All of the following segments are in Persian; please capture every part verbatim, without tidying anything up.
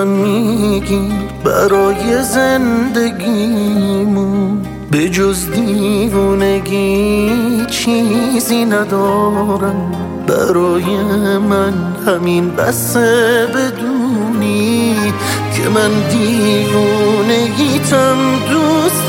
من میگی برای زندگیمون به جز دیوونگی چیزی ندارم. برای من همین بسه بدونی که من دیوونگیتم دوست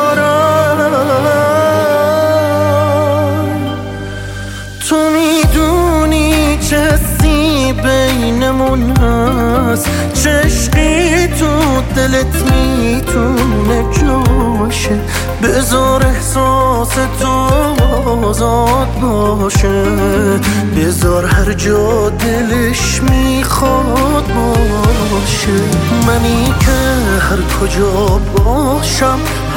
دارم. تو میدونی چه حسی بینمون هست، چه عشقی تو دلت میتونه جاشه. بذار احساس تو آزاد باشه، بذار هر جا دلش میخواد باشه. منی که هر کجا باشم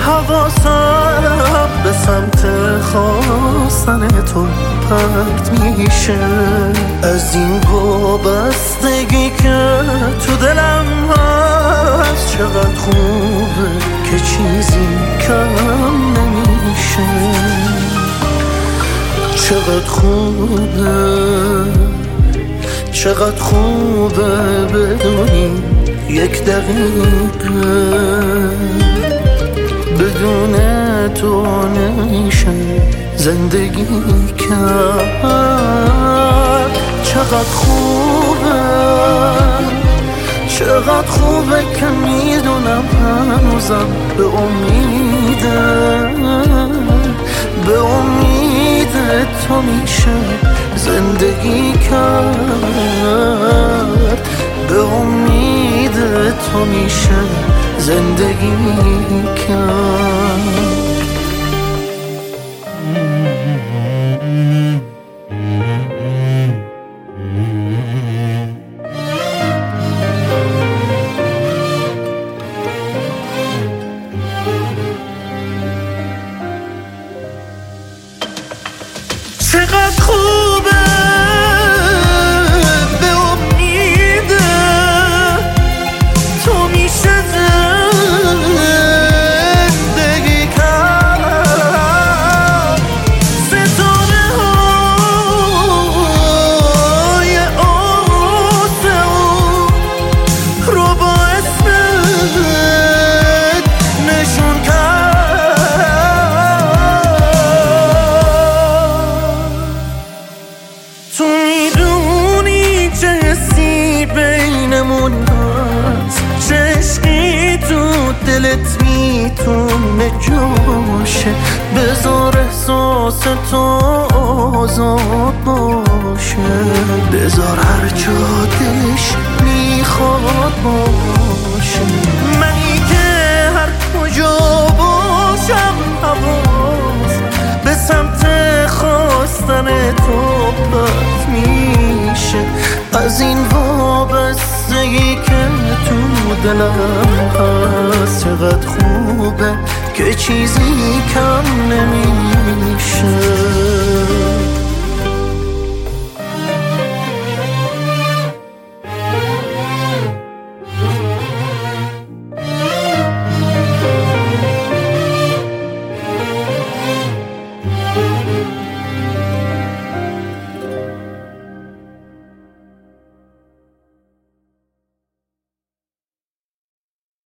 حواسم به سمت خواستن تو پرت میشه. از این وابستگی که تو دلم هست چقدر خوبه که چیزی کم نمیشه. چقدر خوبه، چقدر خوبه بدونی یک دقیقه بدون تو نمیشه زندگی کرد. چقدر خوبه، چقدر خوبه که میدونم هنوزم به امیده، به امید تو میشه زندگی کرد. به امید تو میشه زندگی کرد. چقدر خوبه به امید تو میشه زندگی کرد. ستاره های آسمون رو با اسمت نشون تو میدونی چه حسی بینمون هست، چه عشقی تو دلت میتونه جاشه. بذار احساس تو آزاد باشه، بذار هر جا دلش میخواد باشه. منی که هر کجا باشم حواسم به سمت خواستن تو پرت میشه. از این وابستگی که تو دلم هست چقدر خوبه که چیزی کم نمیشه.